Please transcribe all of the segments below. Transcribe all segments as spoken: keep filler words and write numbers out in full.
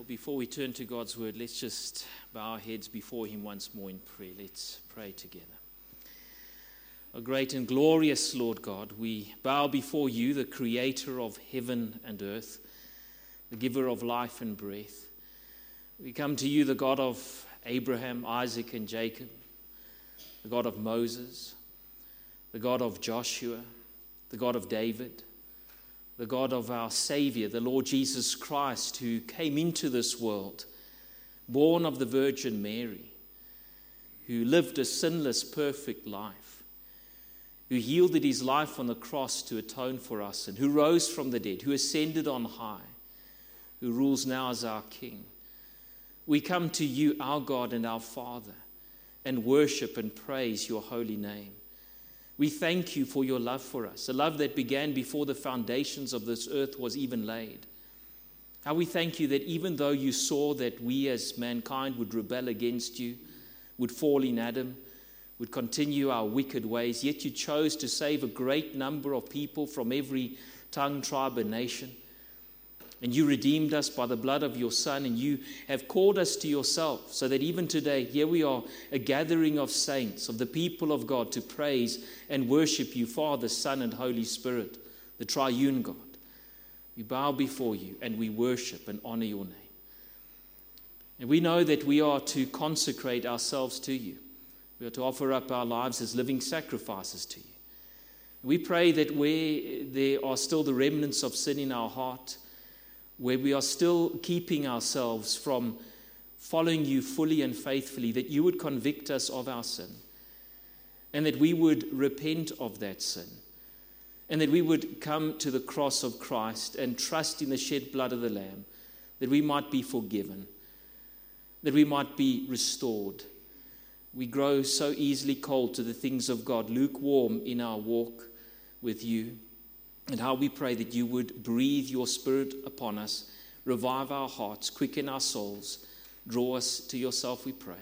Before we turn to God's word, let's just bow our heads before him once more in prayer. Let's pray together. O great and glorious Lord God, we bow before you, the creator of heaven and earth, the giver of life and breath. We come to you, the God of Abraham, Isaac, and Jacob, the God of Moses, the God of Joshua, the God of David, the God of our Savior, the Lord Jesus Christ, who came into this world, born of the Virgin Mary, who lived a sinless, perfect life, who yielded his life on the cross to atone for us, and who rose from the dead, who ascended on high, who rules now as our King. We come to you, our God and our Father, and worship and praise your holy name. We thank you for your love for us, a love that began before the foundations of this earth was even laid. How we thank you that even though you saw that we as mankind would rebel against you, would fall in Adam, would continue our wicked ways, yet you chose to save a great number of people from every tongue, tribe, and nation. And you redeemed us by the blood of your Son, and you have called us to yourself, so that even today, here we are, a gathering of saints, of the people of God, to praise and worship you, Father, Son, and Holy Spirit, the triune God. We bow before you, and we worship and honor your name. And we know that we are to consecrate ourselves to you. We are to offer up our lives as living sacrifices to you. We pray that where there are still the remnants of sin in our heart, where we are still keeping ourselves from following you fully and faithfully, that you would convict us of our sin, and that we would repent of that sin, and that we would come to the cross of Christ and trust in the shed blood of the Lamb, that we might be forgiven, that we might be restored. We grow so easily cold to the things of God, lukewarm in our walk with you. And how we pray that you would breathe your Spirit upon us, revive our hearts, quicken our souls, draw us to yourself, we pray.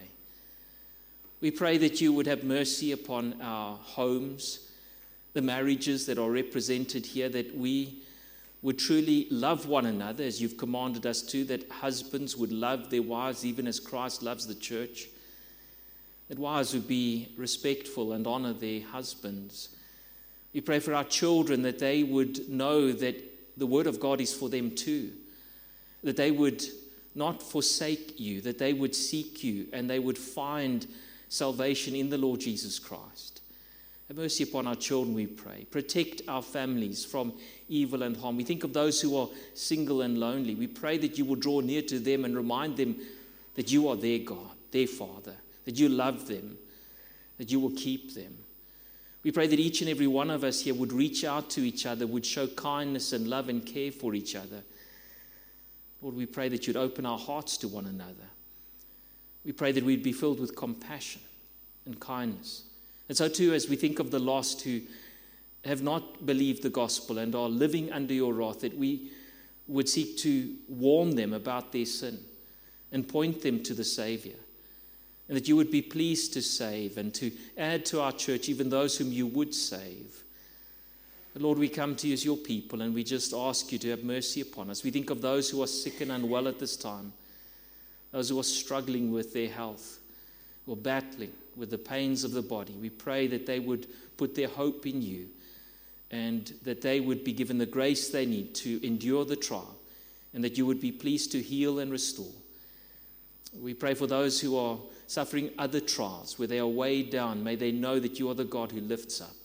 We pray that you would have mercy upon our homes, the marriages that are represented here, that we would truly love one another as you've commanded us to, that husbands would love their wives even as Christ loves the church, that wives would be respectful and honor their husbands. We pray for our children that they would know that the word of God is for them too, that they would not forsake you, that they would seek you and they would find salvation in the Lord Jesus Christ. Have mercy upon our children, we pray. Protect our families from evil and harm. We think of those who are single and lonely. We pray that you will draw near to them and remind them that you are their God, their Father, that you love them, that you will keep them. We pray that each and every one of us here would reach out to each other, would show kindness and love and care for each other. Lord, we pray that you'd open our hearts to one another. We pray that we'd be filled with compassion and kindness. And so too, as we think of the lost who have not believed the gospel and are living under your wrath, that we would seek to warn them about their sin and point them to the Savior. And that you would be pleased to save and to add to our church even those whom you would save. But Lord, we come to you as your people and we just ask you to have mercy upon us. We think of those who are sick and unwell at this time, those who are struggling with their health, who are battling with the pains of the body. We pray that they would put their hope in you and that they would be given the grace they need to endure the trial, and that you would be pleased to heal and restore. We pray for those who are suffering other trials, where they are weighed down. May they know that you are the God who lifts up.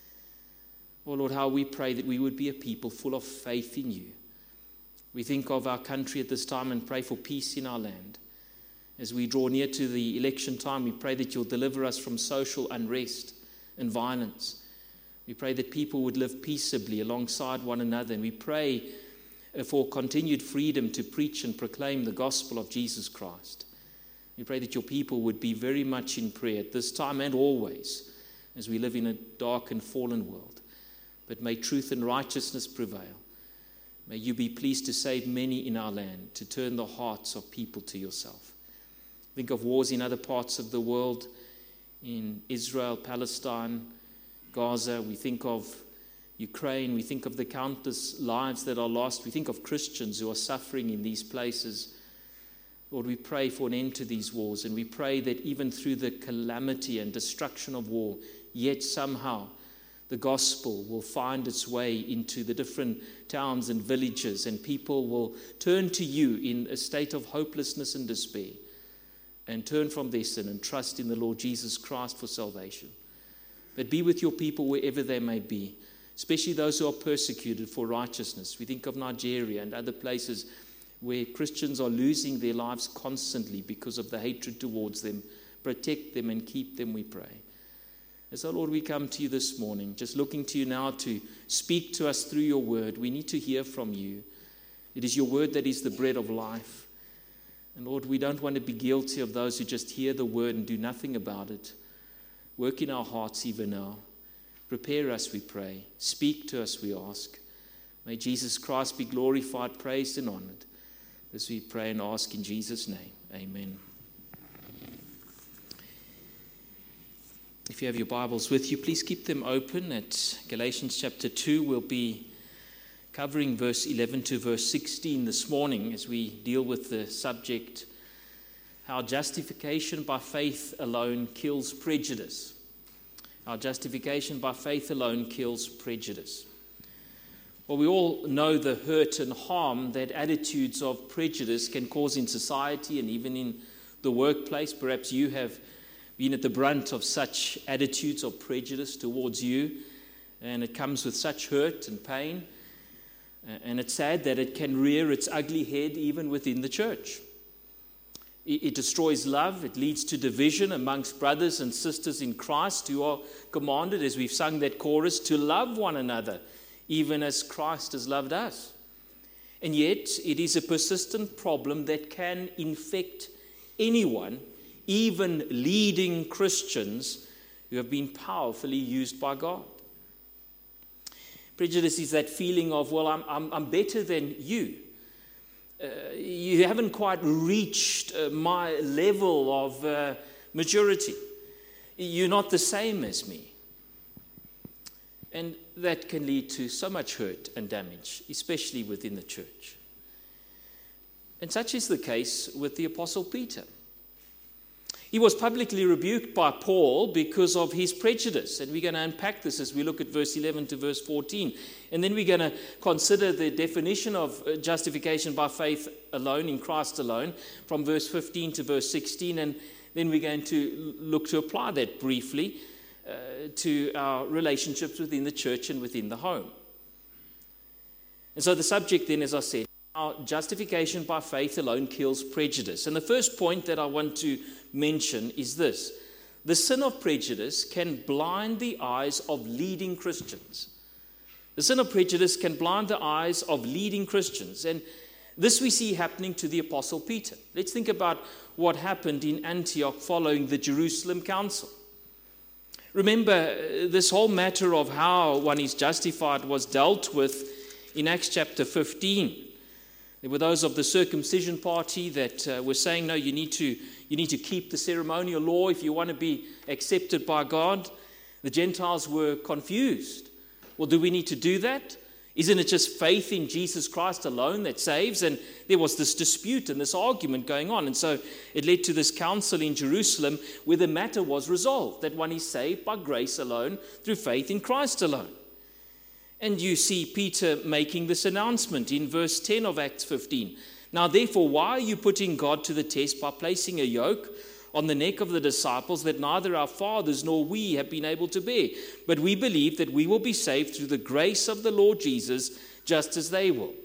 Oh Lord, how we pray that we would be a people full of faith in you. We think of our country at this time and pray for peace in our land. As we draw near to the election time, we pray that you'll deliver us from social unrest and violence. We pray that people would live peaceably alongside one another, and we pray for continued freedom to preach and proclaim the gospel of Jesus Christ. We pray that your people would be very much in prayer at this time and always, as we live in a dark and fallen world. But may truth and righteousness prevail. May you be pleased to save many in our land, to turn the hearts of people to yourself. Think of wars in other parts of the world, in Israel, Palestine, Gaza. We think of Ukraine. We think of the countless lives that are lost. We think of Christians who are suffering in these places. Lord, we pray for an end to these wars, and we pray that even through the calamity and destruction of war, yet somehow the gospel will find its way into the different towns and villages, and people will turn to you in a state of hopelessness and despair, and turn from their sin and trust in the Lord Jesus Christ for salvation. But be with your people wherever they may be, especially those who are persecuted for righteousness. We think of Nigeria and other places where Christians are losing their lives constantly because of the hatred towards them. Protect them and keep them, we pray. And so, Lord, we come to you this morning, just looking to you now to speak to us through your word. We need to hear from you. It is your word that is the bread of life. And Lord, we don't want to be guilty of those who just hear the word and do nothing about it. Work in our hearts even now. Prepare us, we pray. Speak to us, we ask. May Jesus Christ be glorified, praised, and honored. This we pray and ask in Jesus' name. Amen. If you have your Bibles with you, please keep them open at Galatians chapter two. We'll be covering verse eleven to verse sixteen this morning as we deal with the subject, how justification by faith alone kills prejudice. How justification by faith alone kills prejudice. Well, we all know the hurt and harm that attitudes of prejudice can cause in society and even in the workplace. Perhaps you have been at the brunt of such attitudes of prejudice towards you, and it comes with such hurt and pain. And it's sad that it can rear its ugly head even within the church. It destroys love. It leads to division amongst brothers and sisters in Christ who are commanded, as we've sung that chorus, to love one another, even as Christ has loved us. And yet, it is a persistent problem that can infect anyone, even leading Christians who have been powerfully used by God. Prejudice is that feeling of, well, I'm, I'm, I'm better than you. Uh, you haven't quite reached uh, my level of uh, maturity. You're not the same as me. And that can lead to so much hurt and damage, especially within the church. And such is the case with the Apostle Peter. He was publicly rebuked by Paul because of his prejudice. And we're going to unpack this as we look at verse eleven to verse fourteen. And then we're going to consider the definition of justification by faith alone, in Christ alone, from verse fifteen to verse sixteen. And then we're going to look to apply that briefly uh, to our relationships within the church and within the home. And so the subject then, as I said, our justification by faith alone kills prejudice. And the first point that I want to mention is this: the sin of prejudice can blind the eyes of leading Christians. The sin of prejudice can blind the eyes of leading Christians. And this we see happening to the Apostle Peter. Let's think about what happened in Antioch following the Jerusalem Council. Remember, this whole matter of how one is justified was dealt with in Acts chapter fifteen. There were those of the circumcision party that uh, were saying, no, you need to you need to keep the ceremonial law if you want to be accepted by God. The Gentiles were confused. Well, do we need to do that? Isn't it just faith in Jesus Christ alone that saves? And there was this dispute and this argument going on. And so it led to this council in Jerusalem where the matter was resolved, that one is saved by grace alone, through faith in Christ alone. And you see Peter making this announcement in verse ten of Acts fifteen. Now, therefore, why are you putting God to the test by placing a yoke on the neck of the disciples that neither our fathers nor we have been able to bear? But we believe that we will be saved through the grace of the Lord Jesus, just as they will.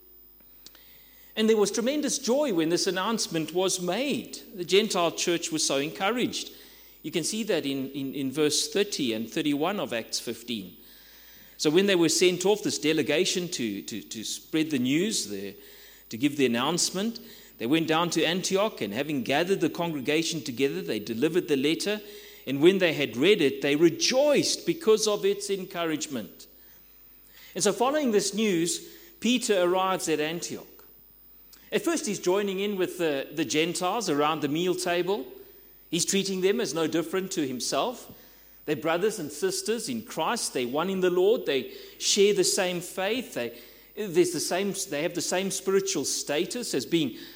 And there was tremendous joy when this announcement was made. The Gentile church was so encouraged. You can see that in, in, in verse thirty and thirty-one of Acts fifteen. So when they were sent off, this delegation to, to, to spread the news, the, to give the announcement, they went down to Antioch, and having gathered the congregation together, they delivered the letter. And when they had read it, they rejoiced because of its encouragement. And so following this news, Peter arrives at Antioch. At first, he's joining in with the, the Gentiles around the meal table. He's treating them as no different to himself. They're brothers and sisters in Christ. They're one in the Lord. They share the same faith. They, there's the same, they have the same spiritual status as being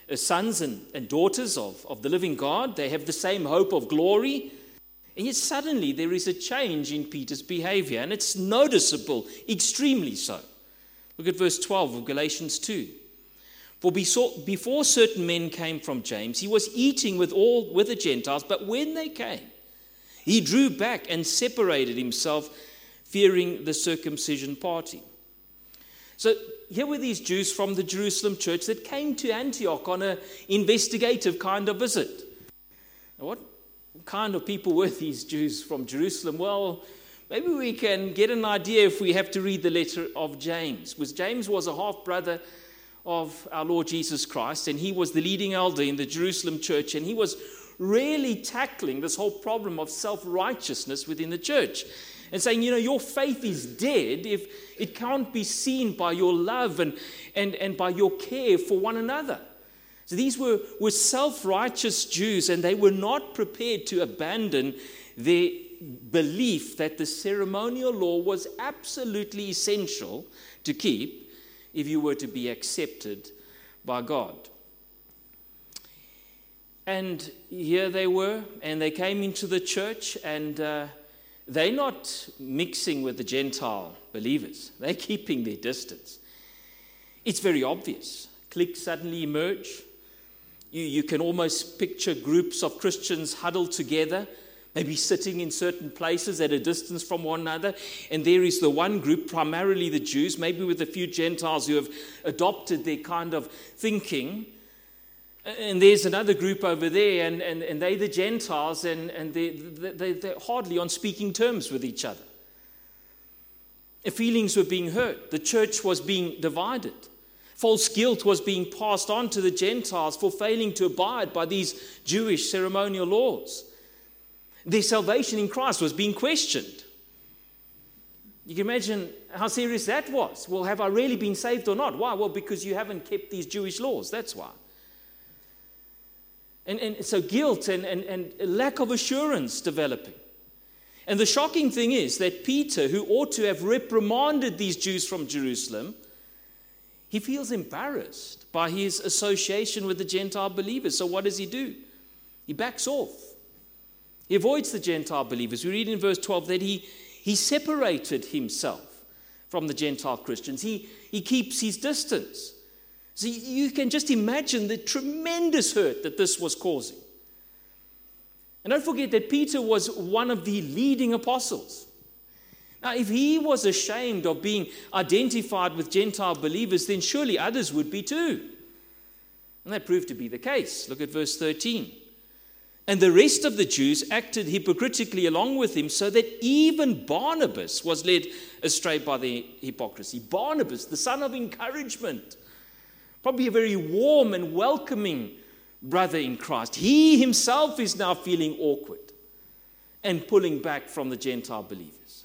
uh, sons and, and daughters of, of the living God. They have the same hope of glory. And yet suddenly there is a change in Peter's behavior, and it's noticeable, extremely so. Look at verse twelve of Galatians two. For before certain men came from James, he was eating with all with the Gentiles, but when they came, he drew back and separated himself, fearing the circumcision party. So here were these Jews from the Jerusalem church that came to Antioch on an investigative kind of visit. Now, what kind of people were these Jews from Jerusalem? Well, maybe we can get an idea if we have to read the letter of James. Because James was a half-brother of our Lord Jesus Christ, and he was the leading elder in the Jerusalem church, and he was really tackling this whole problem of self-righteousness within the church and saying, you know, your faith is dead if it can't be seen by your love and, and, and by your care for one another. So these were, were self-righteous Jews, and they were not prepared to abandon their belief that the ceremonial law was absolutely essential to keep if you were to be accepted by God. And here they were, and they came into the church, and uh, they're not mixing with the Gentile believers. They're keeping their distance. It's very obvious. Cliques suddenly emerge. You, you can almost picture groups of Christians huddled together, maybe sitting in certain places at a distance from one another. And there is the one group, primarily the Jews, maybe with a few Gentiles who have adopted their kind of thinking. And there's another group over there, and, and, and they're the Gentiles, and, and they, they, they're hardly on speaking terms with each other. The feelings were being hurt. The church was being divided. False guilt was being passed on to the Gentiles for failing to abide by these Jewish ceremonial laws. Their salvation in Christ was being questioned. You can imagine how serious that was. Well, have I really been saved or not? Why? Well, because you haven't kept these Jewish laws. That's why. And, and so guilt and, and, and lack of assurance developing. And the shocking thing is that Peter, who ought to have reprimanded these Jews from Jerusalem, he feels embarrassed by his association with the Gentile believers. So what does he do? He backs off. He avoids the Gentile believers. We read in verse twelve that he, he separated himself from the Gentile Christians. He, he keeps his distance. So you can just imagine the tremendous hurt that this was causing. And don't forget that Peter was one of the leading apostles. Now, if he was ashamed of being identified with Gentile believers, then surely others would be too. And that proved to be the case. Look at verse thirteen. And the rest of the Jews acted hypocritically along with him, so that even Barnabas was led astray by their hypocrisy. Barnabas, the son of encouragement, probably a very warm and welcoming brother in Christ. He himself is now feeling awkward and pulling back from the Gentile believers.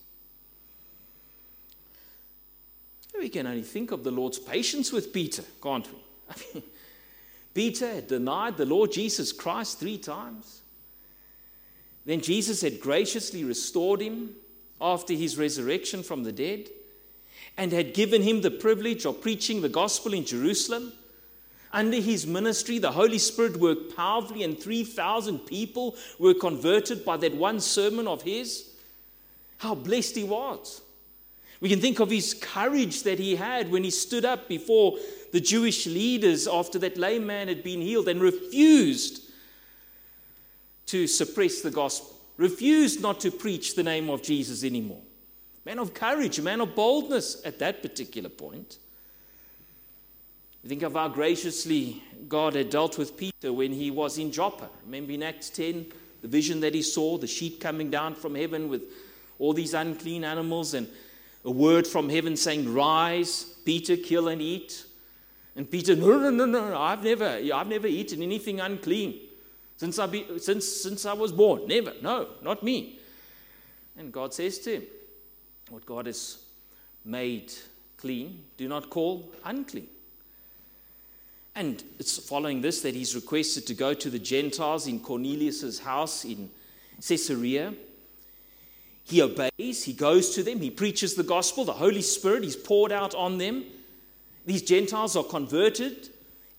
We can only think of the Lord's patience with Peter, can't we? I mean, Peter had denied the Lord Jesus Christ three times. Then Jesus had graciously restored him after his resurrection from the dead, and had given him the privilege of preaching the gospel in Jerusalem. Under his ministry, the Holy Spirit worked powerfully, and three thousand people were converted by that one sermon of his. How blessed he was. We can think of his courage that he had when he stood up before the Jewish leaders after that lame man had been healed and refused to suppress the gospel, refused not to preach the name of Jesus anymore. Man of courage, a man of boldness at that particular point. You think of how graciously God had dealt with Peter when he was in Joppa. Remember in Acts ten, the vision that he saw, the sheet coming down from heaven with all these unclean animals, and a word from heaven saying, "Rise, Peter, kill and eat." And Peter, no, no, no, no, I've never, I've never eaten anything unclean since I, be, since, since I was born. Never, no, not me. And God says to him, what God has made clean, do not call unclean. And it's following this that he's requested to go to the Gentiles in Cornelius' house in Caesarea. He obeys, he goes to them, he preaches the gospel, the Holy Spirit is poured out on them. These Gentiles are converted,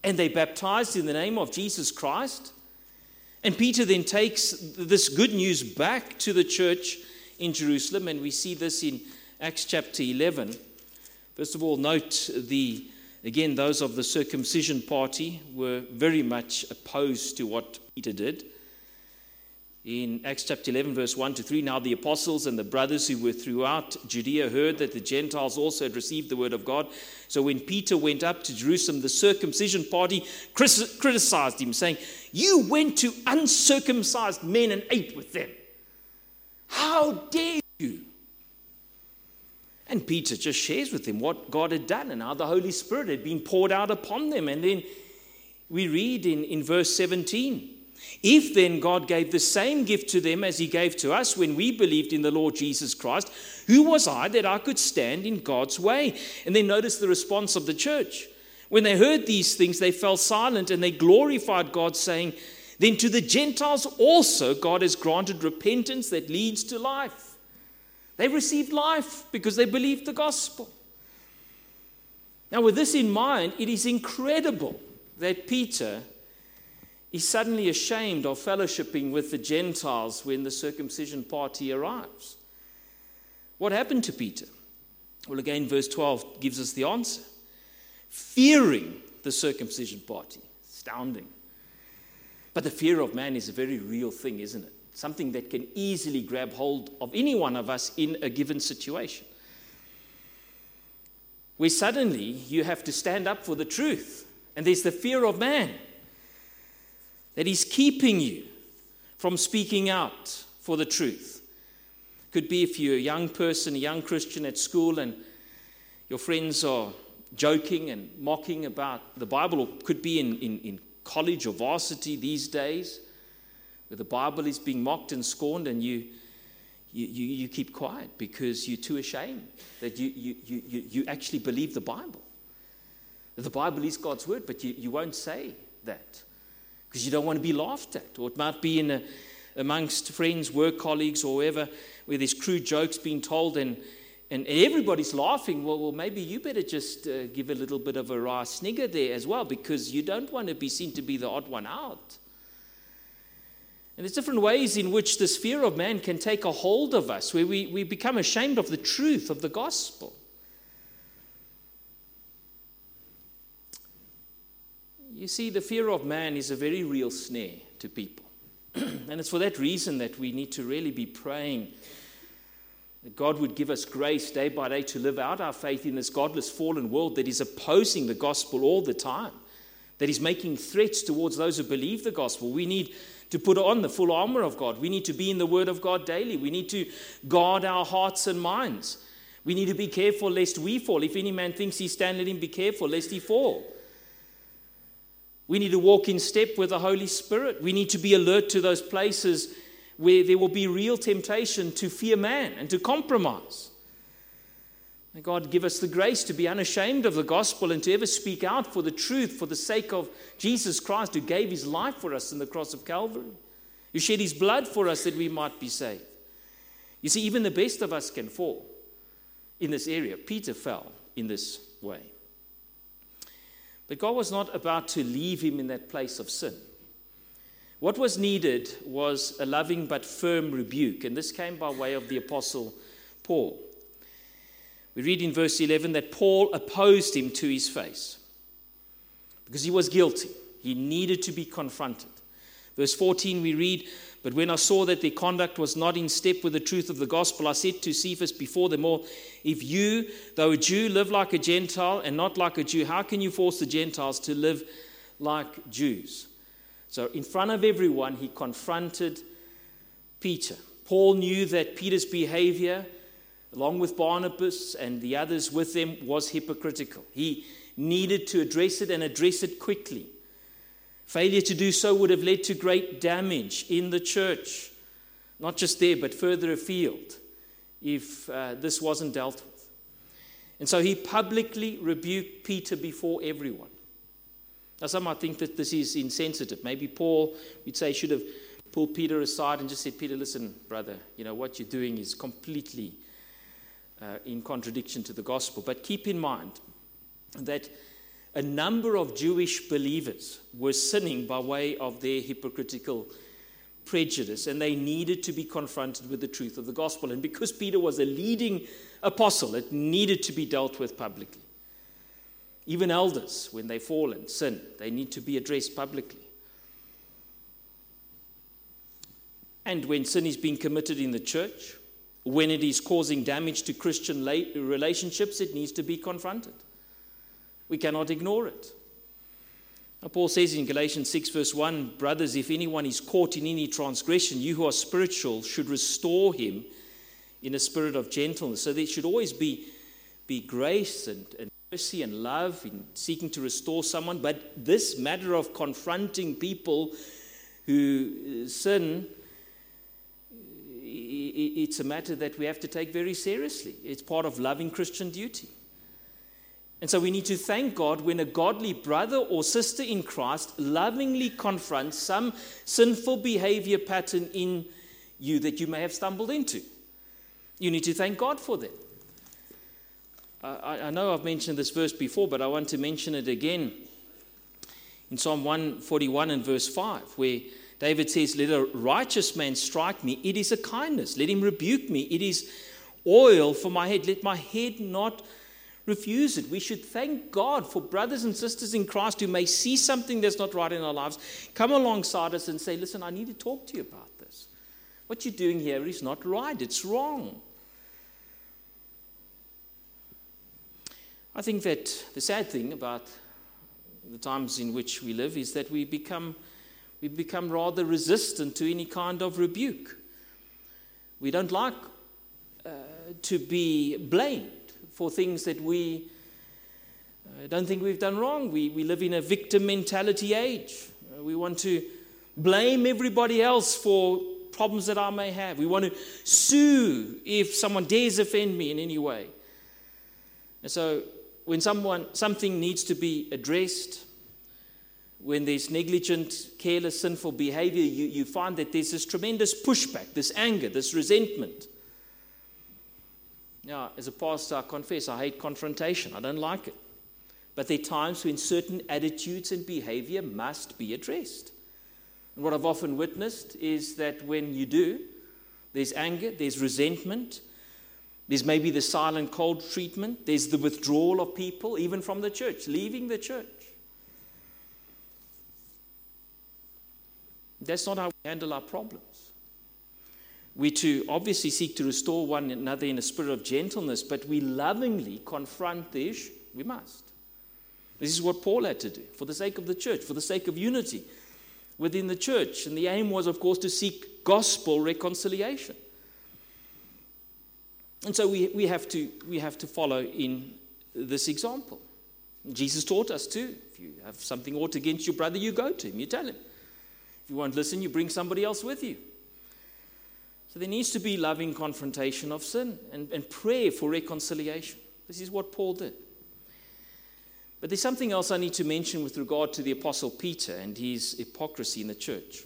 and they baptized in the name of Jesus Christ. And Peter then takes this good news back to the church in Jerusalem, and we see this in Acts chapter eleven. First of all, note the, again, those of the circumcision party were very much opposed to what Peter did. In Acts chapter eleven, verse one to three, now the apostles and the brothers who were throughout Judea heard that the Gentiles also had received the word of God. So when Peter went up to Jerusalem, the circumcision party criticized him, saying, "You went to uncircumcised men and ate with them. How dare you?" And Peter just shares with them what God had done and how the Holy Spirit had been poured out upon them. And then we read in, in verse seventeen, "If then God gave the same gift to them as he gave to us when we believed in the Lord Jesus Christ, who was I that I could stand in God's way?" And then notice the response of the church. When they heard these things, they fell silent and they glorified God, saying, "Then to the Gentiles also God has granted repentance that leads to life." They received life because they believed the gospel. Now, with this in mind, it is incredible that Peter is suddenly ashamed of fellowshipping with the Gentiles when the circumcision party arrives. What happened to Peter? Well, again, verse twelve gives us the answer. Fearing the circumcision party. Astounding. But the fear of man is a very real thing, isn't it? Something that can easily grab hold of any one of us in a given situation. Where suddenly you have to stand up for the truth. And there's the fear of man that is keeping you from speaking out for the truth. Could be if you're a young person, a young Christian at school, and your friends are joking and mocking about the Bible, or could be in, in, in college or varsity these days, where the Bible is being mocked and scorned, and you you, you, you keep quiet because you're too ashamed that you, you, you, you actually believe the Bible. That the Bible is God's word, but you, you won't say that because you don't want to be laughed at. Or it might be in a, amongst friends, work colleagues, or wherever, where there's crude jokes being told, and, and, and everybody's laughing. Well, well, maybe you better just uh, give a little bit of a wry snigger there as well, because you don't want to be seen to be the odd one out. And there's different ways in which this fear of man can take a hold of us, where we, we become ashamed of the truth of the gospel. You see, the fear of man is a very real snare to people. And it's for that reason that we need to really be praying that God would give us grace day by day to live out our faith in this godless, fallen world that is opposing the gospel all the time, that is making threats towards those who believe the gospel. We need to put on the full armor of God. We need to be in the word of God daily. We need to guard our hearts and minds. We need to be careful lest we fall. If any man thinks he stand, let him be careful lest he fall. We need to walk in step with the Holy Spirit. We need to be alert to those places where there will be real temptation to fear man and to compromise. May God give us the grace to be unashamed of the gospel and to ever speak out for the truth for the sake of Jesus Christ, who gave his life for us on the cross of Calvary, who shed his blood for us that we might be saved. You see, even the best of us can fall in this area. Peter fell in this way. But God was not about to leave him in that place of sin. What was needed was a loving but firm rebuke, and this came by way of the Apostle Paul. We read in verse eleven that Paul opposed him to his face because he was guilty. He needed to be confronted. Verse fourteen we read, "But when I saw that their conduct was not in step with the truth of the gospel, I said to Cephas before them all, if you, though a Jew, live like a Gentile and not like a Jew, how can you force the Gentiles to live like Jews?" So in front of everyone, he confronted Peter. Paul knew that Peter's behavior, along with Barnabas and the others with them, was hypocritical. He needed to address it and address it quickly. Failure to do so would have led to great damage in the church, not just there, but further afield, if uh, this wasn't dealt with. And so he publicly rebuked Peter before everyone. Now, some might think that this is insensitive. Maybe Paul, we'd say, should have pulled Peter aside and just said, Peter, listen, brother, you know, what you're doing is completely uh, in contradiction to the gospel. But keep in mind that a number of Jewish believers were sinning by way of their hypocritical prejudice, and they needed to be confronted with the truth of the gospel. And because Peter was a leading apostle, it needed to be dealt with publicly. Even elders, when they fall and sin, they need to be addressed publicly. And when sin is being committed in the church, when it is causing damage to Christian relationships, it needs to be confronted. We cannot ignore it. Now, Paul says in Galatians six verse one, brothers, if anyone is caught in any transgression, you who are spiritual should restore him in a spirit of gentleness. So there should always be, be grace and, and mercy and love in seeking to restore someone. But this matter of confronting people who sin, it's a matter that we have to take very seriously. It's part of loving Christian duty. And so we need to thank God when a godly brother or sister in Christ lovingly confronts some sinful behavior pattern in you that you may have stumbled into. You need to thank God for that. I, I know I've mentioned this verse before, but I want to mention it again in Psalm one forty-one and verse five, where David says, let a righteous man strike me. It is a kindness. Let him rebuke me. It is oil for my head. Let my head not refuse it. We should thank God for brothers and sisters in Christ who may see something that's not right in our lives, come alongside us and say, listen, I need to talk to you about this. What you're doing here is not right. It's wrong. I think that the sad thing about the times in which we live is that we become we become rather resistant to any kind of rebuke. We don't like uh, to be blamed for things that we uh, don't think we've done wrong. We, we live in a victim mentality age. Uh, we want to blame everybody else for problems that I may have. We want to sue if someone dares offend me in any way. And so when someone something needs to be addressed, when there's negligent, careless, sinful behavior, you, you find that there's this tremendous pushback, this anger, this resentment. Now, as a pastor, I confess, I hate confrontation. I don't like it. But there are times when certain attitudes and behavior must be addressed. And what I've often witnessed is that when you do, there's anger, there's resentment, there's maybe the silent, cold treatment, there's the withdrawal of people, even from the church, leaving the church. That's not how we handle our problems. We to obviously seek to restore one another in a spirit of gentleness, but we lovingly confront the issue. We must. This is what Paul had to do for the sake of the church, for the sake of unity within the church. And the aim was, of course, to seek gospel reconciliation. And so we, we, have to, we have to follow in this example. Jesus taught us too. If you have something ought against your brother, you go to him, you tell him. If you won't listen, you bring somebody else with you. So there needs to be loving confrontation of sin and, and prayer for reconciliation. This is what Paul did. But there's something else I need to mention with regard to the Apostle Peter and his hypocrisy in the church.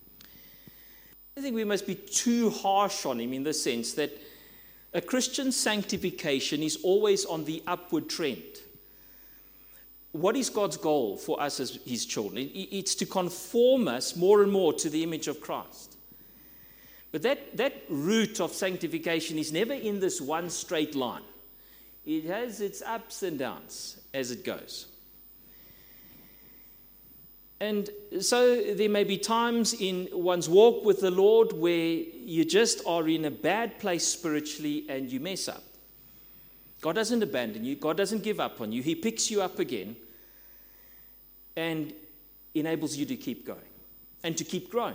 I think we must be too harsh on him in the sense that a Christian sanctification is always on the upward trend. What is God's goal for us as his children? It's to conform us more and more to the image of Christ. But that, that route of sanctification is never in this one straight line. It has its ups and downs as it goes. And so there may be times in one's walk with the Lord where you just are in a bad place spiritually and you mess up. God doesn't abandon you. God doesn't give up on you. He picks you up again and enables you to keep going and to keep growing.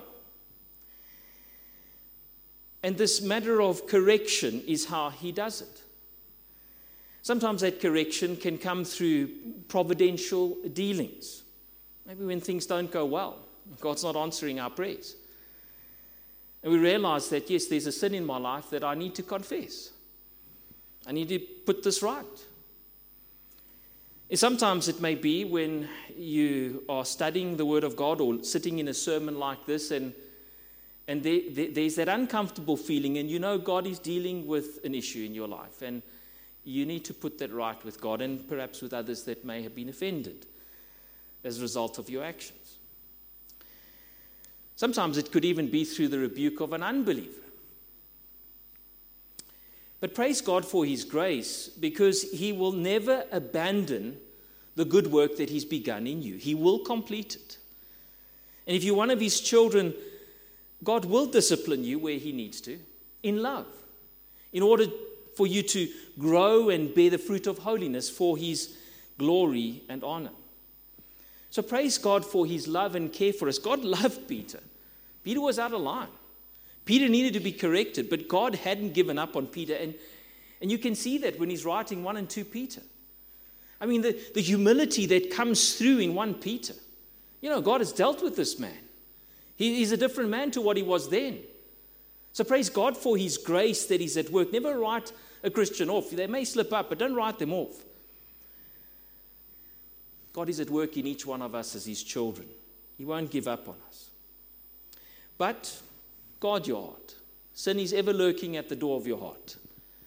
And this matter of correction is how he does it. Sometimes that correction can come through providential dealings. Maybe when things don't go well, God's not answering our prayers. And we realize that, yes, there's a sin in my life that I need to confess. I need to put this right. And sometimes it may be when you are studying the Word of God or sitting in a sermon like this and, and there, there, there's that uncomfortable feeling and you know God is dealing with an issue in your life. And you need to put that right with God and perhaps with others that may have been offended as a result of your actions. Sometimes it could even be through the rebuke of an unbeliever. But praise God for his grace, because he will never abandon the good work that he's begun in you. He will complete it. And if you're one of his children, God will discipline you where he needs to, in love, in order for you to grow and bear the fruit of holiness for his glory and honor. So praise God for his love and care for us. God loved Peter. Peter was out of line. Peter needed to be corrected, but God hadn't given up on Peter. And, and you can see that when he's writing one and two Peter. I mean, the, the humility that comes through in one Peter. You know, God has dealt with this man. He, he's a different man to what he was then. So praise God for his grace that he's at work. Never write a Christian off. They may slip up, but don't write them off. God is at work in each one of us as his children. He won't give up on us. But guard your heart. Sin is ever lurking at the door of your heart.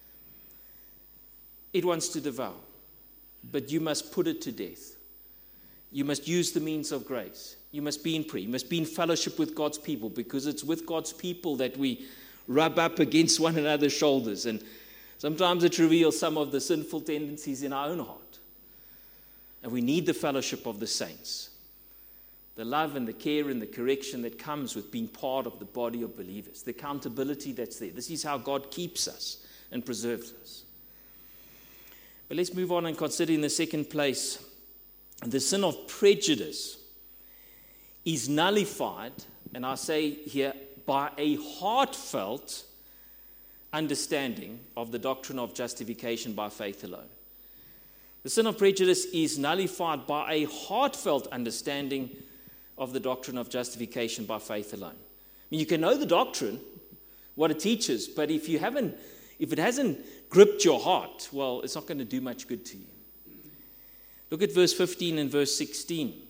It wants to devour, but you must put it to death. You must use the means of grace. You must be in prayer. You must be in fellowship with God's people, because it's with God's people that we rub up against one another's shoulders. And sometimes it reveals some of the sinful tendencies in our own heart. And we need the fellowship of the saints. The love and the care and the correction that comes with being part of the body of believers. The accountability that's there. This is how God keeps us and preserves us. But let's move on and consider in the second place, the sin of prejudice is nullified, and I say here, by a heartfelt understanding of the doctrine of justification by faith alone. The sin of prejudice is nullified by a heartfelt understanding of the doctrine of justification by faith alone. I mean, you can know the doctrine, what it teaches, but if you haven't, if it hasn't gripped your heart, well, it's not going to do much good to you. Look at verse fifteen and verse sixteen.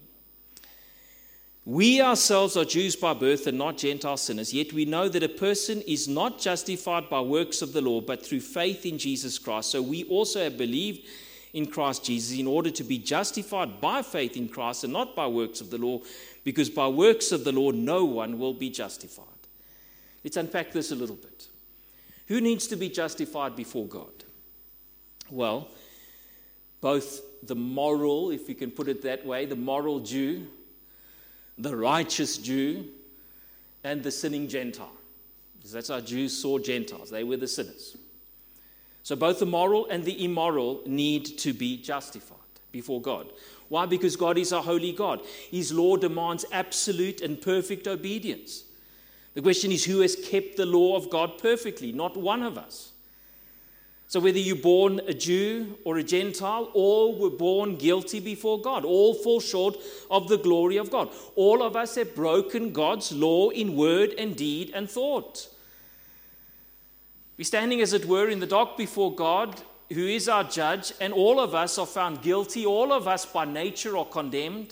We ourselves are Jews by birth and not Gentile sinners, yet we know that a person is not justified by works of the law, but through faith in Jesus Christ. So we also have believed in Christ Jesus in order to be justified by faith in Christ and not by works of the law, because by works of the law no one will be justified. Let's unpack this a little bit. Who needs to be justified before God? Well, both the moral, if you can put it that way, the moral Jew, the righteous Jew, and the sinning Gentile. Because that's how Jews saw Gentiles. They were the sinners. So both the moral and the immoral need to be justified before God. Why? Because God is a holy God. His law demands absolute and perfect obedience. The question is, who has kept the law of God perfectly? Not one of us. So whether you're born a Jew or a Gentile, all were born guilty before God. All fall short of the glory of God. All of us have broken God's law in word and deed and thought. We're standing, as it were, in the dock before God, who is our judge, and all of us are found guilty. All of us by nature are condemned.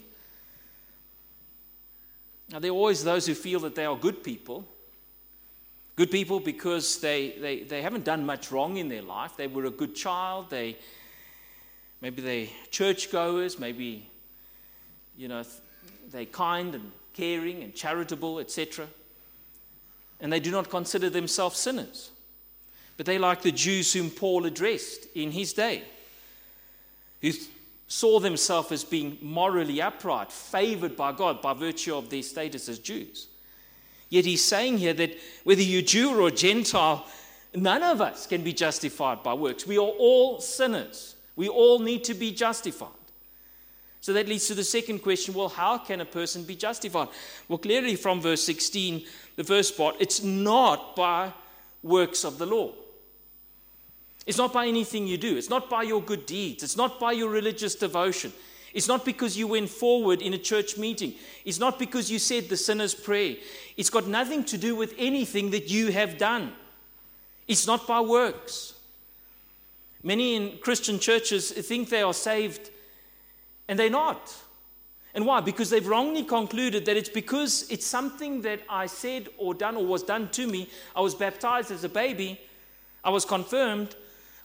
Now, there are always those who feel that they are good people. Good people because they, they, they haven't done much wrong in their life. They were a good child. They maybe they're churchgoers. Maybe, you know, they're kind and caring and charitable, et cetera. And they do not consider themselves sinners. But they like the Jews whom Paul addressed in his day, who saw themselves as being morally upright, favored by God by virtue of their status as Jews. Yet he's saying here that whether you're Jew or Gentile, none of us can be justified by works. We are all sinners. We all need to be justified. So that leads to the second question, well, how can a person be justified? Well, clearly from verse sixteen, the first part, it's not by works of the law. It's not by anything you do. It's not by your good deeds. It's not by your religious devotion. It's not because you went forward in a church meeting. It's not because you said the sinner's prayer. It's got nothing to do with anything that you have done. It's not by works. Many in Christian churches think they are saved, and they're not. And why? Because they've wrongly concluded that it's because it's something that I said or done or was done to me. I was baptized as a baby. I was confirmed.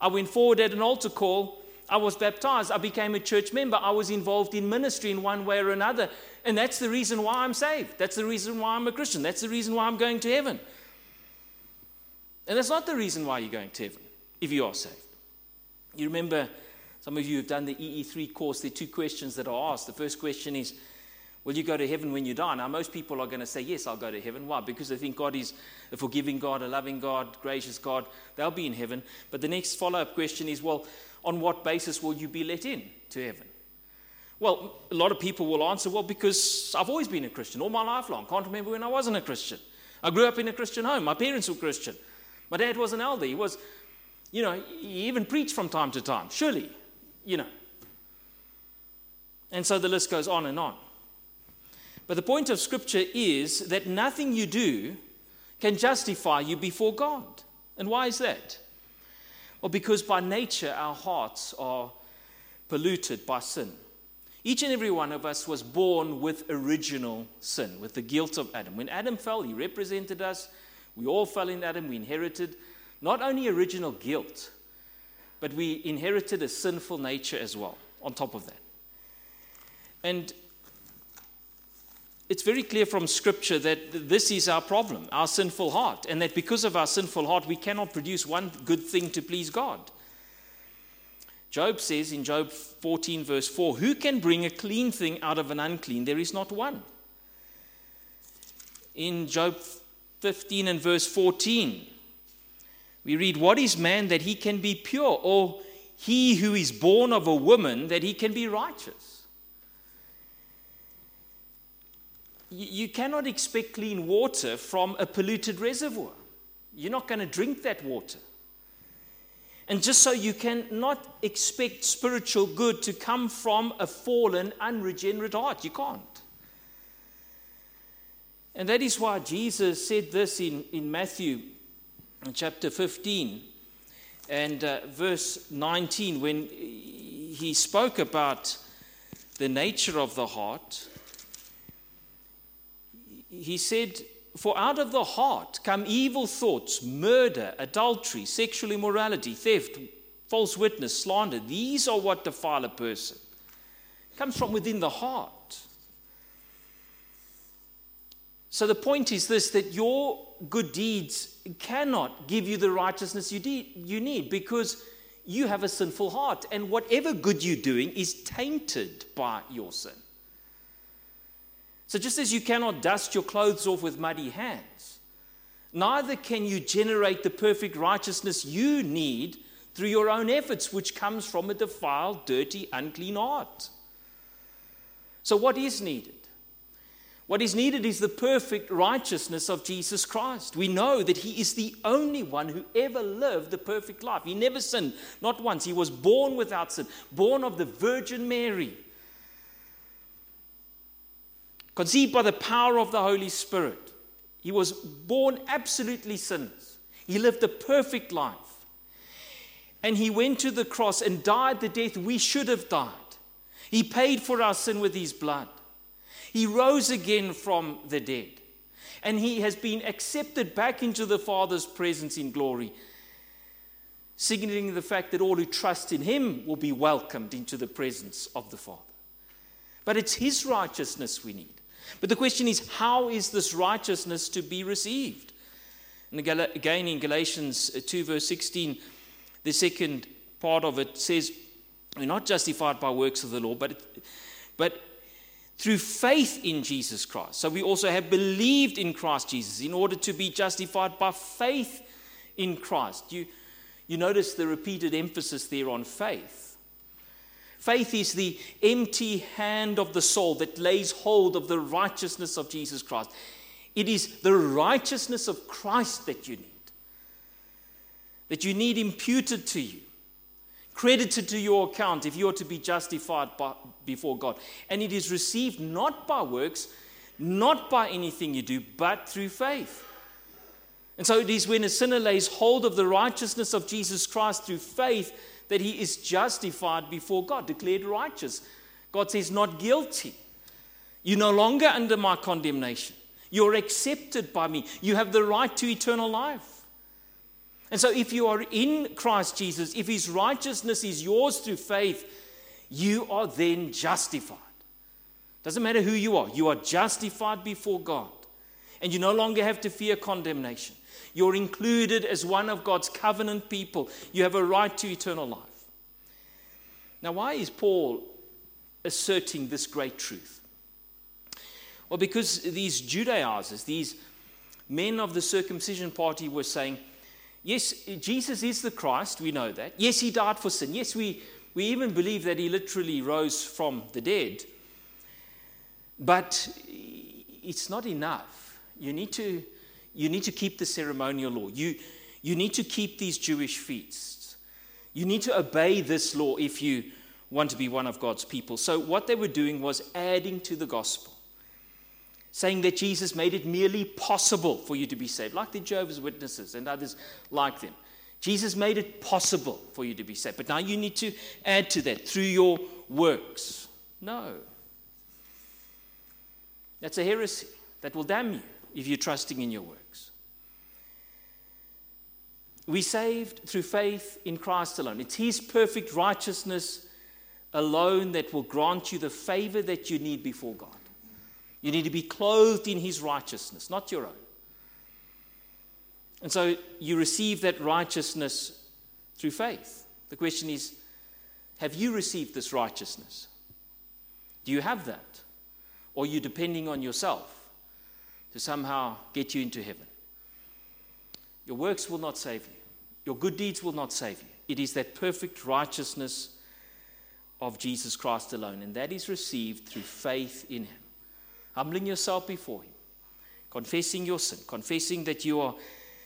I went forward at an altar call. I was baptized. I became a church member. I was involved in ministry in one way or another. And that's the reason why I'm saved. That's the reason why I'm a Christian. That's the reason why I'm going to heaven. And that's not the reason why you're going to heaven, if you are saved. You remember, some of you have done the E E three course. There are two questions that are asked. The first question is, will you go to heaven when you die? Now, most people are going to say, yes, I'll go to heaven. Why? Because they think God is a forgiving God, a loving God, gracious God. They'll be in heaven. But the next follow-up question is, well, on what basis will you be let in to heaven? Well, a lot of people will answer, well, because I've always been a Christian all my life long. Can't remember when I wasn't a Christian. I grew up in a Christian home. My parents were Christian. My dad was an elder. He was, you know, he even preached from time to time. Surely, you know. And so the list goes on and on. But the point of Scripture is that nothing you do can justify you before God. And why is that? Well, because by nature our hearts are polluted by sin. Each and every one of us was born with original sin, with the guilt of Adam. When Adam fell, he represented us. We all fell in Adam. We inherited not only original guilt, but we inherited a sinful nature as well, on top of that. And it's very clear from Scripture that this is our problem, our sinful heart, and that because of our sinful heart, we cannot produce one good thing to please God. Job says in Job fourteen, verse four, who can bring a clean thing out of an unclean? There is not one. In Job fifteen and verse fourteen, we read, what is man that he can be pure, or he who is born of a woman that he can be righteous? You cannot expect clean water from a polluted reservoir. You're not going to drink that water. And just so you cannot expect spiritual good to come from a fallen, unregenerate heart. You can't. And that is why Jesus said this in, in Matthew chapter fifteen and uh, verse nineteen, when he spoke about the nature of the heart. He said, for out of the heart come evil thoughts, murder, adultery, sexual immorality, theft, false witness, slander. These are what defile a person. It comes from within the heart. So the point is this, that your good deeds cannot give you the righteousness you, de- you need, because you have a sinful heart, and whatever good you're doing is tainted by your sin. So just as you cannot dust your clothes off with muddy hands, neither can you generate the perfect righteousness you need through your own efforts, which comes from a defiled, dirty, unclean heart. So what is needed? What is needed is the perfect righteousness of Jesus Christ. We know that he is the only one who ever lived the perfect life. He never sinned, not once. He was born without sin, born of the Virgin Mary, conceived by the power of the Holy Spirit. He was born absolutely sinless. He lived a perfect life. And he went to the cross and died the death we should have died. He paid for our sin with his blood. He rose again from the dead. And he has been accepted back into the Father's presence in glory, signaling the fact that all who trust in him will be welcomed into the presence of the Father. But it's his righteousness we need. But the question is, how is this righteousness to be received? And again in Galatians two verse sixteen, the second part of it says, we're not justified by works of the law, but, but through faith in Jesus Christ. So we also have believed in Christ Jesus in order to be justified by faith in Christ. You, you notice the repeated emphasis there on faith. Faith is the empty hand of the soul that lays hold of the righteousness of Jesus Christ. It is the righteousness of Christ that you need. That you need imputed to you, credited to your account if you are to be justified by, before God. And it is received not by works, not by anything you do, but through faith. And so it is when a sinner lays hold of the righteousness of Jesus Christ through faith that he is justified before God, declared righteous. God says, not guilty. You're no longer under my condemnation. You're accepted by me. You have the right to eternal life. And so if you are in Christ Jesus, if his righteousness is yours through faith, you are then justified. Doesn't matter who you are. You are justified before God. And you no longer have to fear condemnation. You're included as one of God's covenant people. You have a right to eternal life. Now, why is Paul asserting this great truth? Well, because these Judaizers, these men of the circumcision party were saying, yes, Jesus is the Christ, we know that. Yes, he died for sin. Yes, we, we even believe that he literally rose from the dead. But it's not enough. You need to, you need to keep the ceremonial law. You, you need to keep these Jewish feasts. You need to obey this law if you want to be one of God's people. So what they were doing was adding to the gospel, saying that Jesus made it merely possible for you to be saved, like the Jehovah's Witnesses and others like them. Jesus made it possible for you to be saved, but now you need to add to that through your works. No. That's a heresy that will damn you if you're trusting in your works. We're saved through faith in Christ alone. It's his perfect righteousness alone that will grant you the favor that you need before God. You need to be clothed in his righteousness, not your own. And so you receive that righteousness through faith. The question is, have you received this righteousness? Do you have that? Or are you depending on yourself to somehow get you into heaven? Your works will not save you. Your good deeds will not save you. It is that perfect righteousness of Jesus Christ alone, and that is received through faith in him. Humbling yourself before him, confessing your sin, confessing that you are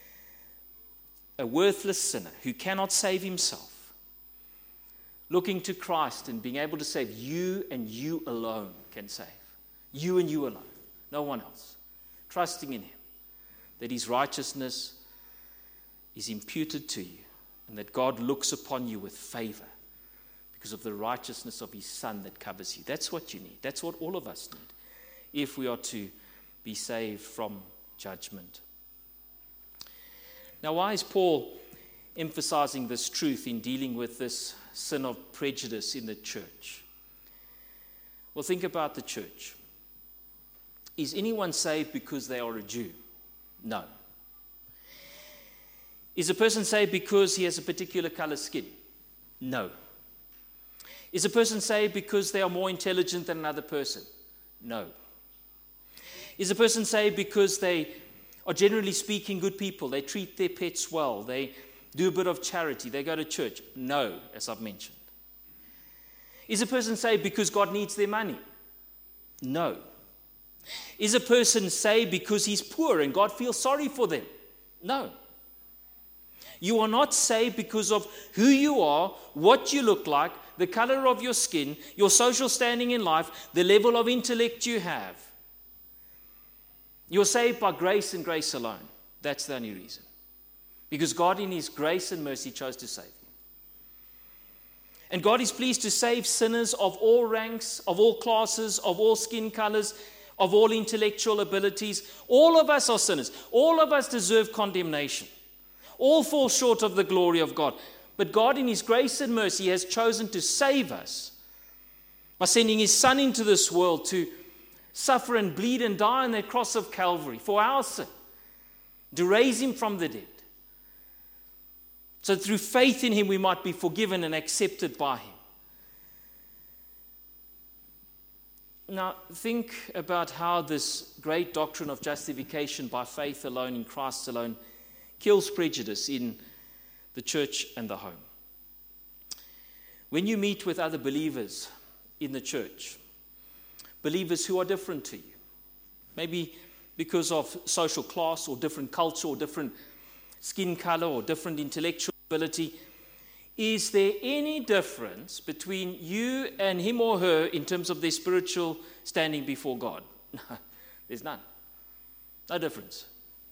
a worthless sinner who cannot save himself, looking to Christ and being able to save you, and you alone can save. You and you alone, no one else. Trusting in him, that his righteousness is imputed to you, and that God looks upon you with favor because of the righteousness of his Son that covers you. That's what you need. That's what all of us need if we are to be saved from judgment. Now, why is Paul emphasizing this truth in dealing with this sin of prejudice in the church? Well, think about the church. Is anyone saved because they are a Jew? No. Is a person saved because he has a particular color skin? No. Is a person saved because they are more intelligent than another person? No. Is a person saved because they are, generally speaking, good people? They treat their pets well. They do a bit of charity. They go to church? No, as I've mentioned. Is a person saved because God needs their money? No. Is a person saved because he's poor and God feels sorry for them? No. You are not saved because of who you are, what you look like, the color of your skin, your social standing in life, the level of intellect you have. You're saved by grace and grace alone. That's the only reason. Because God in his grace and mercy chose to save you. And God is pleased to save sinners of all ranks, of all classes, of all skin colors, of all intellectual abilities. All of us are sinners. All of us deserve condemnation. All fall short of the glory of God. But God in his grace and mercy has chosen to save us by sending his Son into this world to suffer and bleed and die on the cross of Calvary for our sin, to raise him from the dead. So through faith in him we might be forgiven and accepted by him. Now think about how this great doctrine of justification by faith alone in Christ alone kills prejudice in the church and the home. When you meet with other believers in the church, believers who are different to you, maybe because of social class or different culture or different skin color or different intellectual ability, is there any difference between you and him or her in terms of their spiritual standing before God? No, there's none. No difference.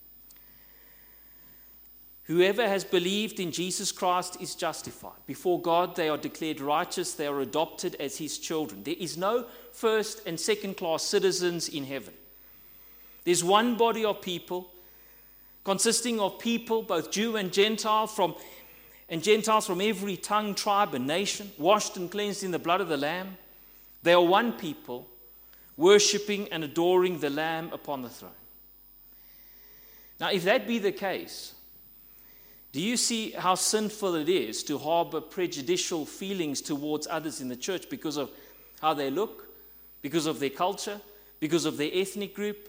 Whoever has believed in Jesus Christ is justified. Before God, they are declared righteous. They are adopted as his children. There is no first and second class citizens in heaven. There's one body of people consisting of people, both Jew and Gentile, from and Gentiles from every tongue, tribe, and nation, washed and cleansed in the blood of the Lamb. They are one people, worshipping and adoring the Lamb upon the throne. Now, if that be the case, do you see how sinful it is to harbor prejudicial feelings towards others in the church because of how they look, because of their culture, because of their ethnic group?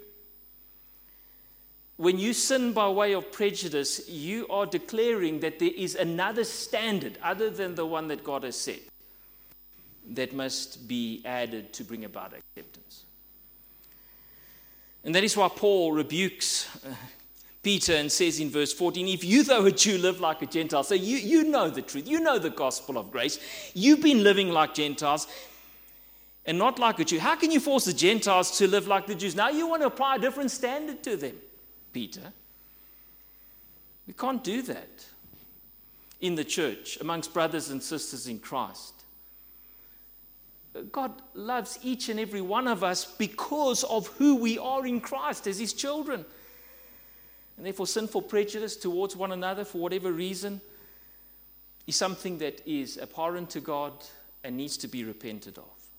When you sin by way of prejudice, you are declaring that there is another standard other than the one that God has set that must be added to bring about acceptance. And that is why Paul rebukes uh, Peter and says in verse fourteen, if you, though a Jew, live like a Gentile, so you, you know the truth, you know the gospel of grace, you've been living like Gentiles and not like a Jew. How can you force the Gentiles to live like the Jews? Now you want to apply a different standard to them, Peter. We can't do that in the church, amongst brothers and sisters in Christ. God loves each and every one of us because of who we are in Christ as his children. And therefore, sinful prejudice towards one another for whatever reason is something that is abhorrent to God and needs to be repented of.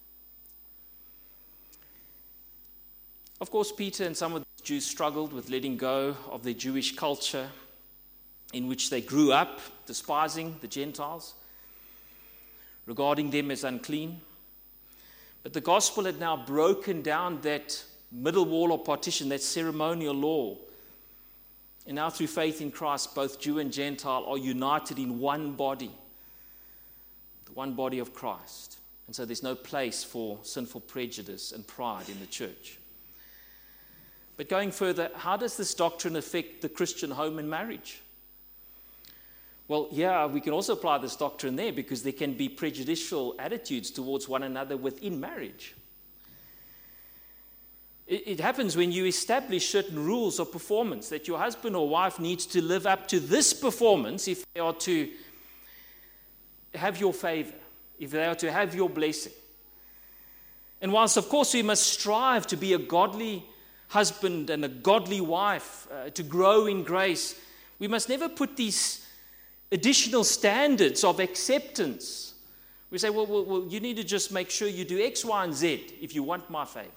Of course, Peter and some of the Jews struggled with letting go of their Jewish culture in which they grew up, despising the Gentiles, regarding them as unclean. But the gospel had now broken down that middle wall of partition, that ceremonial law. And now through faith in Christ, both Jew and Gentile are united in one body, the one body of Christ. And so there's no place for sinful prejudice and pride in the church. But going further, how does this doctrine affect the Christian home and marriage? Well, yeah, we can also apply this doctrine there because there can be prejudicial attitudes towards one another within marriage. It, it happens when you establish certain rules of performance that your husband or wife needs to live up to this performance if they are to have your favor, if they are to have your blessing. And whilst, of course, we must strive to be a godly husband and a godly wife, uh, to grow in grace, we must never put these additional standards of acceptance. We say, well, well, well, you need to just make sure you do X, Y, and Z if you want my favor.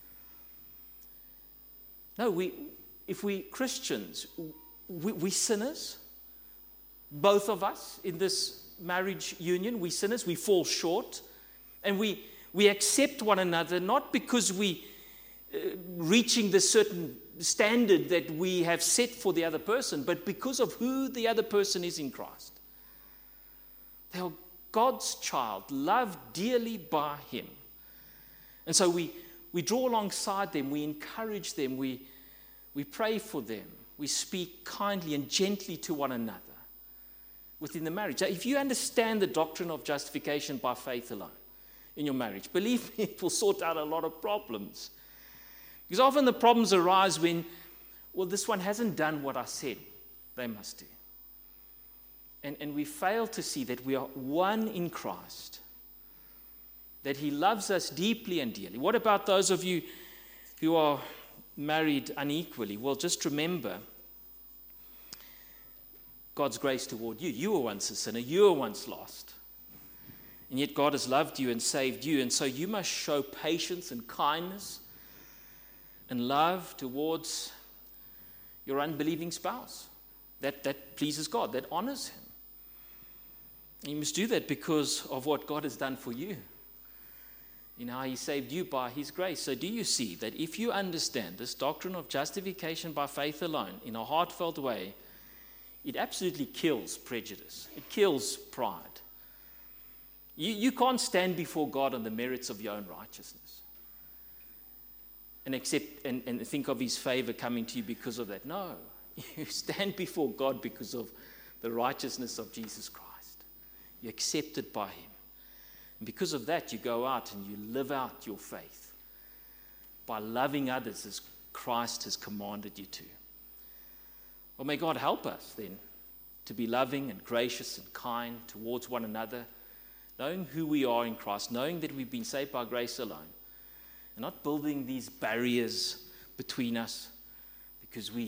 No, we, if we Christians, we, we sinners, both of us in this marriage union, we sinners, we fall short, and we, we accept one another not because we uh, reaching the certain standard that we have set for the other person, but because of who the other person is in Christ. They are God's child, loved dearly by him. And so we, we draw alongside them, we encourage them, we, we pray for them, we speak kindly and gently to one another within the marriage. If you understand the doctrine of justification by faith alone in your marriage, believe me, it will sort out a lot of problems. Because often the problems arise when, well, this one hasn't done what I said they must do. And, and we fail to see that we are one in Christ, that he loves us deeply and dearly. What about those of you who are married unequally? Well, just remember God's grace toward you. You were once a sinner. You were once lost. And yet God has loved you and saved you. And so you must show patience and kindness and love towards your unbelieving spouse. That, that pleases God, that honors him. And you must do that because of what God has done for you, in how he saved you by his grace. So do you see that if you understand this doctrine of justification by faith alone in a heartfelt way, it absolutely kills prejudice. It kills pride. You, you can't stand before God on the merits of your own righteousness and accept and, and think of his favor coming to you because of that. No, you stand before God because of the righteousness of Jesus Christ. You're accepted by him. And because of that, you go out and you live out your faith by loving others as Christ has commanded you to. Well, may God help us then to be loving and gracious and kind towards one another, knowing who we are in Christ, knowing that we've been saved by grace alone, and not building these barriers between us because we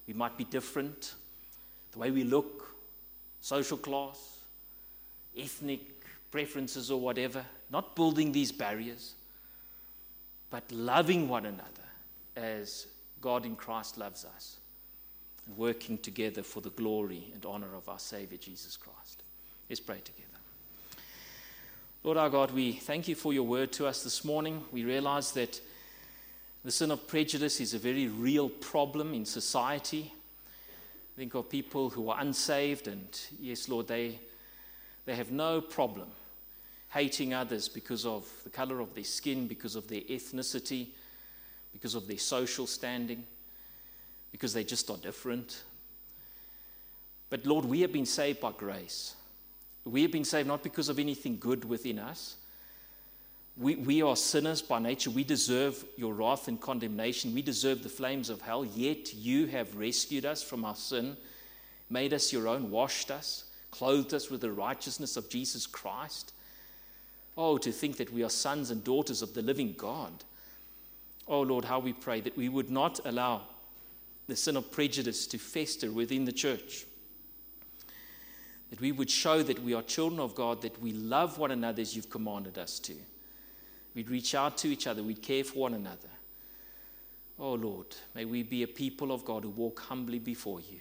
We might be different. The way we look, social class, ethnic preferences or whatever. Not building these barriers, but loving one another as God in Christ loves us. And working together for the glory and honor of our Savior, Jesus Christ. Let's pray together. Lord our God, we thank you for your word to us this morning. We realize that the sin of prejudice is a very real problem in society. Think of people who are unsaved, and yes, Lord, they, they have no problem hating others because of the color of their skin, because of their ethnicity, because of their social standing, because they just are different. But Lord, we have been saved by grace. We have been saved not because of anything good within us. We, we are sinners by nature. We deserve your wrath and condemnation. We deserve the flames of hell. Yet you have rescued us from our sin, made us your own, washed us, clothed us with the righteousness of Jesus Christ. Oh, to think that we are sons and daughters of the living God. Oh, Lord, how we pray that we would not allow the sin of prejudice to fester within the church. That we would show that we are children of God, that we love one another as you've commanded us to. We'd reach out to each other. We'd care for one another. Oh, Lord, may we be a people of God who walk humbly before you.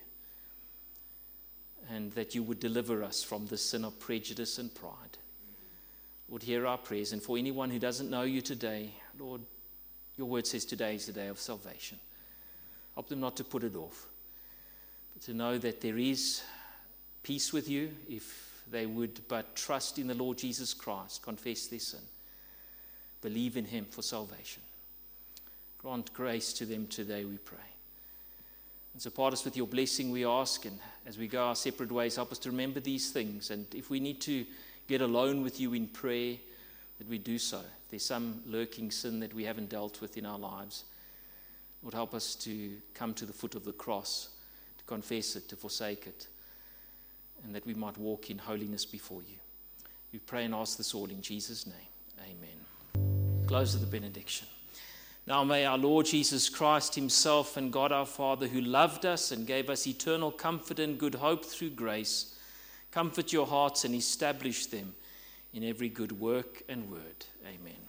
And that you would deliver us from the sin of prejudice and pride. Lord, hear our prayers. And for anyone who doesn't know you today, Lord, your word says today is the day of salvation. Help them not to put it off, but to know that there is peace with you if they would but trust in the Lord Jesus Christ, confess their sin, believe in him for salvation. Grant grace to them today, we pray. And so part us with your blessing, we ask, and as we go our separate ways, help us to remember these things. And if we need to get alone with you in prayer, that we do so. If there's some lurking sin that we haven't dealt with in our lives, Lord, help us to come to the foot of the cross, to confess it, to forsake it, and that we might walk in holiness before you. We pray and ask this all in Jesus' name. Amen. Close of the benediction. Now may our Lord Jesus Christ himself and God our Father, who loved us and gave us eternal comfort and good hope through grace, comfort your hearts and establish them in every good work and word. Amen.